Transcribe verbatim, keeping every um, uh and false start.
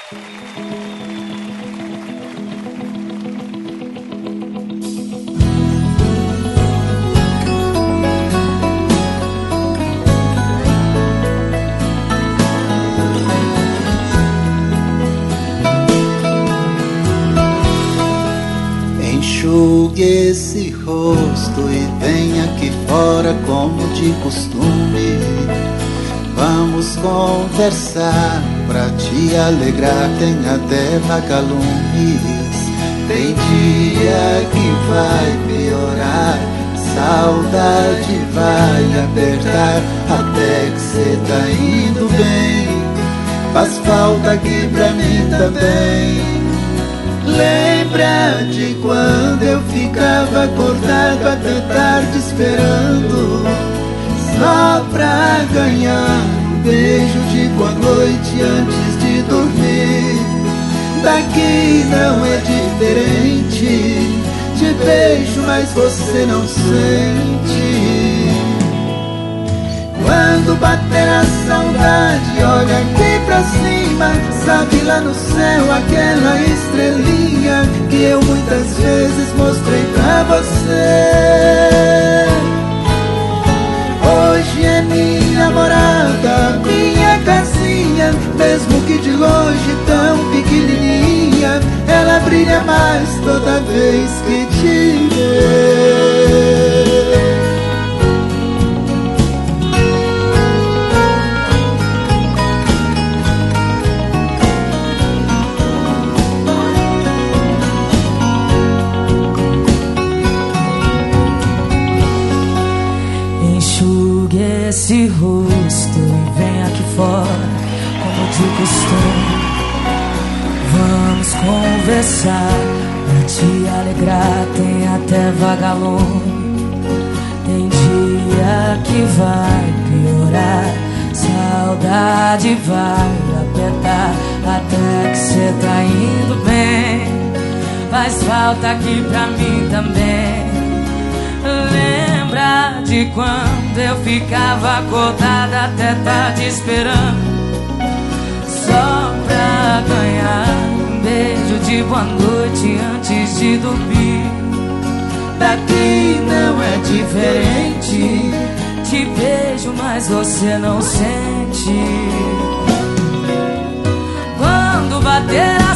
Enxugue esse rosto e vem aqui fora como de costume. Vamos conversar pra te alegrar, tem até vagalumes. Tem dia que vai piorar, saudade vai apertar, até que cê tá indo bem. Faz falta aqui pra mim também. Lembra de quando eu ficava acordado até tarde esperando, só pra ganhar um beijo de boa noite antes de dormir. Daqui não é diferente, te beijo mas você não sente. Quando bater a saudade, olha aqui pra cima, sabe lá no céu aquela estrelinha que eu muitas vezes mostrei pra você. Hoje é minha morada, minha casinha, mesmo que de longe tão pequenininha, ela brilha mais toda vez que te vê. Esse rosto e vem aqui fora como de costume. Vamos conversar pra te alegrar, tem até vagalume. Tem dia que vai piorar, saudade vai apertar, até que cê tá indo bem. Faz falta aqui pra mim também. Lembra de quando eu ficava acordada até tarde esperando, só pra ganhar um beijo de boa noite antes de dormir. Daqui não é diferente, te beijo mas você não sente. Quando bater a